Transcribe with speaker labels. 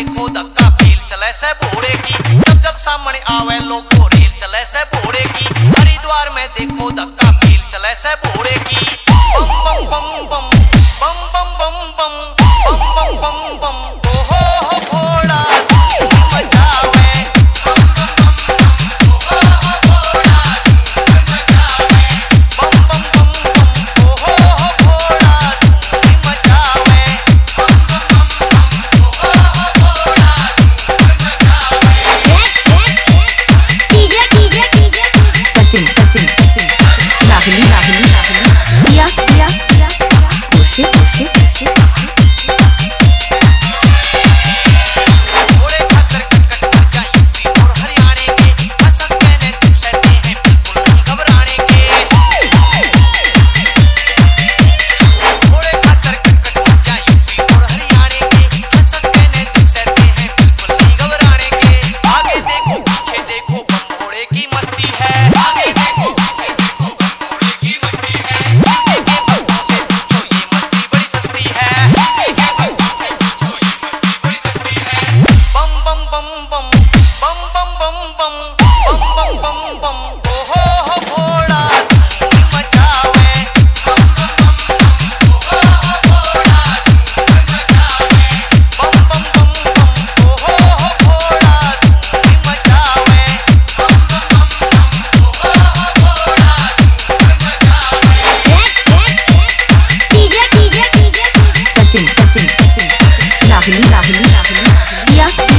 Speaker 1: देखो धक्का फील चले से भोरे की, जब जब सामने आवे लोग को रेल चले से भोरे की। हरिद्वार में देखो धक्का फील चले से भोरे की। बम बम बम बम बम बम बम बम बम बम बम बम ओहो भोला मचावे।
Speaker 2: राहुली राहुली राहुली या खुशी खुशी राहुली राहुली राहुली या